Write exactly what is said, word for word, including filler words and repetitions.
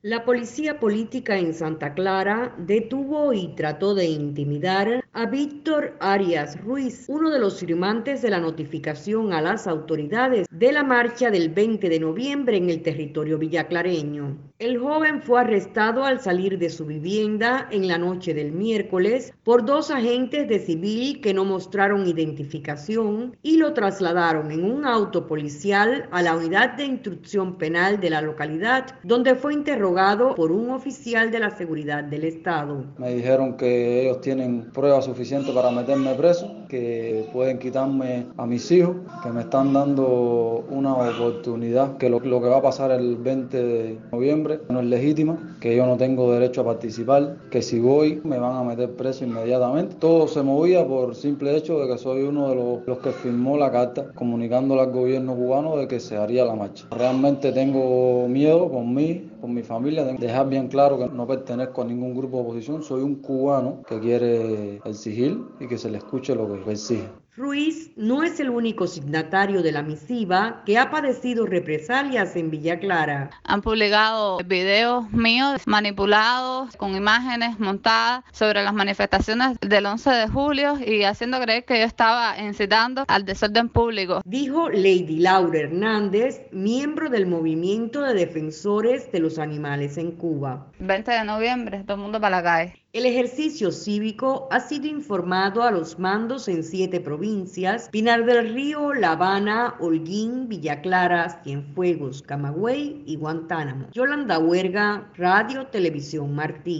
La policía política en Santa Clara detuvo y trató de intimidar a Víctor Arias Ruiz, uno de los firmantes de la notificación a las autoridades de la marcha del veinte de noviembre en el territorio villaclareño. El joven fue arrestado al salir de su vivienda en la noche del miércoles por dos agentes de civil que no mostraron identificación y lo trasladaron en un auto policial a la unidad de instrucción penal de la localidad, donde fue interrogado por un oficial de la seguridad del Estado. Me dijeron que ellos tienen pruebas suficientes para meterme preso, que pueden quitarme a mis hijos, que me están dando una oportunidad, que lo, lo que va a pasar el veinte de noviembre no es legítima, que yo no tengo derecho a participar, que si voy me van a meter preso inmediatamente. Todo se movía por simple hecho de que soy uno de los, los que firmó la carta comunicándole al gobierno cubano de que se haría la marcha. Realmente tengo miedo por mí, por mi familia, de dejar bien claro que no pertenezco a ningún grupo de oposición, soy un cubano que quiere exigir y que se le escuche lo que exige. Ruiz no es el único signatario de la misiva que ha padecido represalias en Villa Clara. Han publicado videos míos manipulados con imágenes montadas sobre las manifestaciones del once de julio y haciendo creer que yo estaba incitando al desorden público, dijo Lady Laura Hernández, miembro del movimiento de defensores de los animales en Cuba. veinte de noviembre, todo el mundo para la calle. El ejercicio cívico ha sido informado a los mandos en siete provincias: Pinar del Río, La Habana, Holguín, Villa Clara, Cienfuegos, Camagüey y Guantánamo. Yolanda Huerga, Radio Televisión Martí.